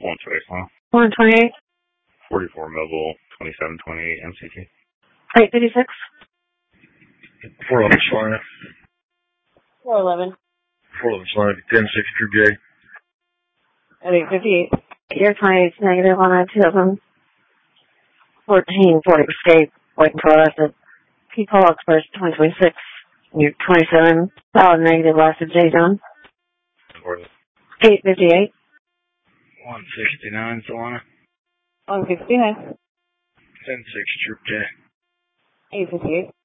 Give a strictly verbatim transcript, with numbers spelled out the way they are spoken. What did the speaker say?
One space, huh? one twenty-eight. forty-four mobile, twenty-seven twenty-eight M C T. eight fifty-six. four eleven Slime. four eleven. four eleven Slime, ten six Troop J. At eight fifty-eight. Year twenty-eight, negative one nine two seven. fourteen forty escape. Waiting for us. P. Paul Express twenty twenty-six. Year twenty-seven. Solid negative last of J John. eight fifty-eight. one sixty-nine Solana. one sixty-nine. ten six Troop J. eight fifty-eight.